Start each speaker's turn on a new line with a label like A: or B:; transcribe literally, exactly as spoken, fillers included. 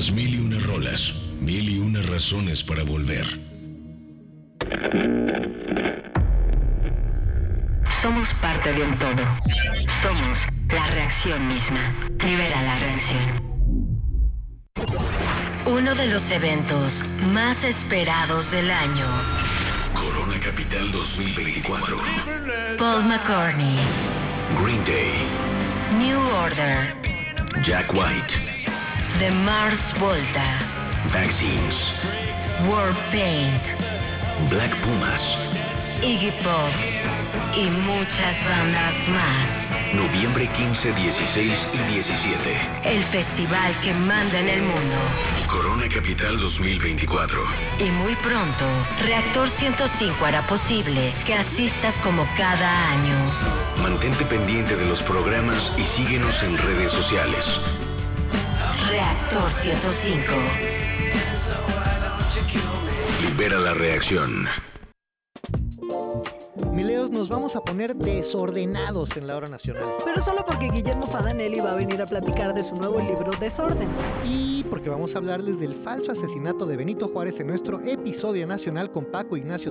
A: Las mil y una rolas, mil y una razones para volver.
B: Somos parte de un todo. Somos la reacción misma. Libera la reacción. Uno de los eventos más esperados del año.
A: Corona Capital dos mil veinticuatro.
B: Paul McCartney.
A: Green Day.
B: New Order.
A: Jack White.
B: The Mars Volta.
A: Vaccines.
B: Warpaint.
A: Black Pumas.
B: Iggy Pop. Y muchas bandas más.
A: Noviembre quince, dieciséis y diecisiete.
B: El festival que manda en el mundo.
A: Corona Capital dos mil veinticuatro.
B: Y muy pronto, Reactor ciento cinco hará posible que asistas como cada año.
A: Mantente pendiente de los programas y síguenos en redes sociales.
B: Reactor ciento cinco.
A: Libera la reacción.
C: Mileos, nos vamos a poner desordenados en la hora nacional.
D: Pero solo porque Guillermo Fadanelli va a venir a platicar de su nuevo libro Desorden.
C: Y porque vamos a hablarles del falso asesinato de Benito Juárez en nuestro episodio nacional con Paco Ignacio